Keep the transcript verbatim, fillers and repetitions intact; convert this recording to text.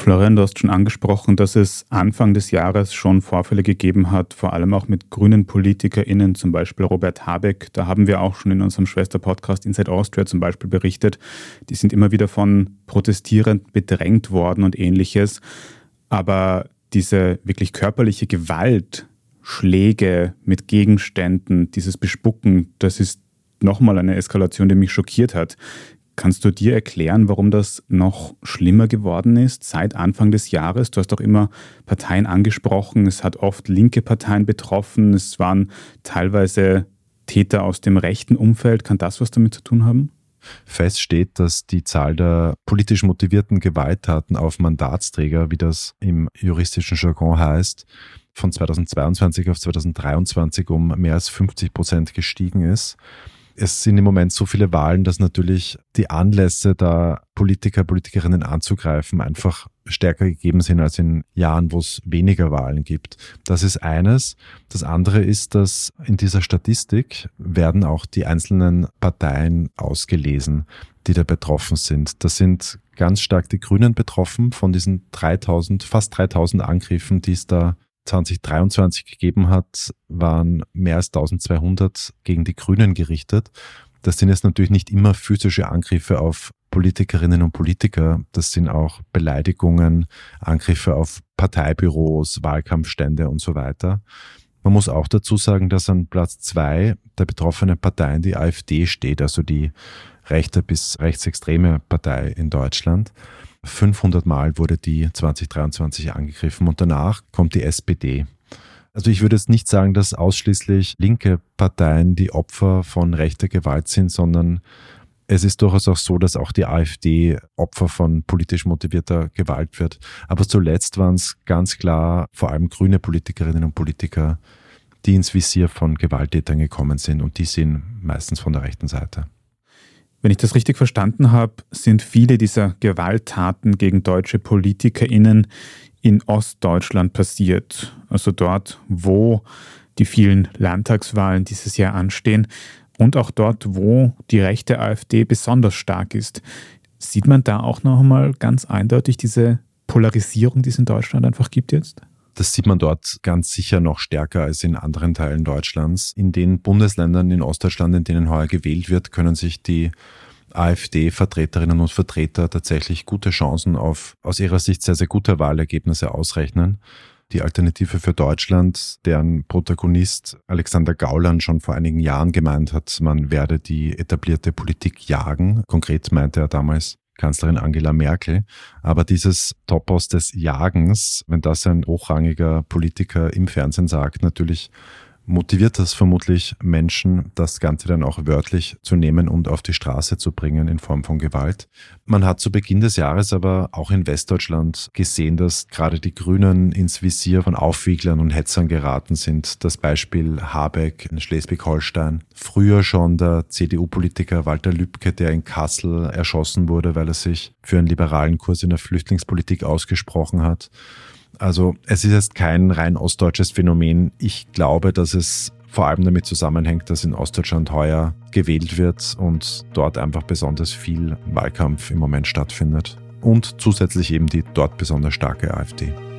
Florian, du hast schon angesprochen, dass es Anfang des Jahres schon Vorfälle gegeben hat, vor allem auch mit grünen PolitikerInnen, zum Beispiel Robert Habeck. Da haben wir auch schon in unserem Schwester-Podcast Inside Austria zum Beispiel berichtet. Die sind immer wieder von Protestierenden bedrängt worden und Ähnliches. Aber diese wirklich körperliche Gewalt, Schläge mit Gegenständen, dieses Bespucken, das ist nochmal eine Eskalation, die mich schockiert hat. Kannst du dir erklären, warum das noch schlimmer geworden ist seit Anfang des Jahres? Du hast auch immer Parteien angesprochen. Es hat oft linke Parteien betroffen. Es waren teilweise Täter aus dem rechten Umfeld. Kann das was damit zu tun haben? Fest steht, dass die Zahl der politisch motivierten Gewalttaten auf Mandatsträger, wie das im juristischen Jargon heißt, von zweitausendzweiundzwanzig auf zweitausenddreiundzwanzig um mehr als fünfzig Prozent gestiegen ist. Es sind im Moment so viele Wahlen, dass natürlich die Anlässe, da Politiker, Politikerinnen anzugreifen, einfach stärker gegeben sind als in Jahren, wo es weniger Wahlen gibt. Das ist eines. Das andere ist, dass in dieser Statistik werden auch die einzelnen Parteien ausgelesen, die da betroffen sind. Da sind ganz stark die Grünen betroffen von diesen dreitausend, fast dreitausend Angriffen, die es da zwanzig dreiundzwanzig gegeben hat, waren mehr als eintausendzweihundert gegen die Grünen gerichtet. Das sind jetzt natürlich nicht immer physische Angriffe auf Politikerinnen und Politiker. Das sind auch Beleidigungen, Angriffe auf Parteibüros, Wahlkampfstände und so weiter. Man muss auch dazu sagen, dass an Platz zwei der betroffenen Parteien die AfD steht, also die rechte bis rechtsextreme Partei in Deutschland. fünfhundert Mal wurde die zwanzig dreiundzwanzig angegriffen und danach kommt die S P D. Also ich würde jetzt nicht sagen, dass ausschließlich linke Parteien die Opfer von rechter Gewalt sind, sondern es ist durchaus auch so, dass auch die AfD Opfer von politisch motivierter Gewalt wird. Aber zuletzt waren es ganz klar vor allem grüne Politikerinnen und Politiker, die ins Visier von Gewalttätern gekommen sind und die sind meistens von der rechten Seite. Wenn ich das richtig verstanden habe, sind viele dieser Gewalttaten gegen deutsche PolitikerInnen in Ostdeutschland passiert. Also dort, wo die vielen Landtagswahlen dieses Jahr anstehen und auch dort, wo die rechte AfD besonders stark ist. Sieht man da auch noch einmal ganz eindeutig diese Polarisierung, die es in Deutschland einfach gibt jetzt? Das sieht man dort ganz sicher noch stärker als in anderen Teilen Deutschlands. In den Bundesländern in Ostdeutschland, in denen heuer gewählt wird, können sich die AfD-Vertreterinnen und Vertreter tatsächlich gute Chancen auf aus ihrer Sicht sehr, sehr gute Wahlergebnisse ausrechnen. Die Alternative für Deutschland, deren Protagonist Alexander Gauland schon vor einigen Jahren gemeint hat, man werde die etablierte Politik jagen. Konkret meinte er damals Kanzlerin Angela Merkel. Aber dieses Topos des Jagens, wenn das ein hochrangiger Politiker im Fernsehen sagt, natürlich motiviert das vermutlich Menschen, das Ganze dann auch wörtlich zu nehmen und auf die Straße zu bringen in Form von Gewalt. Man hat zu Beginn des Jahres aber auch in Westdeutschland gesehen, dass gerade die Grünen ins Visier von Aufwieglern und Hetzern geraten sind. Das Beispiel Habeck in Schleswig-Holstein. Früher schon der C D U-Politiker Walter Lübcke, der in Kassel erschossen wurde, weil er sich für einen liberalen Kurs in der Flüchtlingspolitik ausgesprochen hat. Also es ist jetzt kein rein ostdeutsches Phänomen. Ich glaube, dass es vor allem damit zusammenhängt, dass in Ostdeutschland heuer gewählt wird und dort einfach besonders viel Wahlkampf im Moment stattfindet. Und zusätzlich eben die dort besonders starke AfD.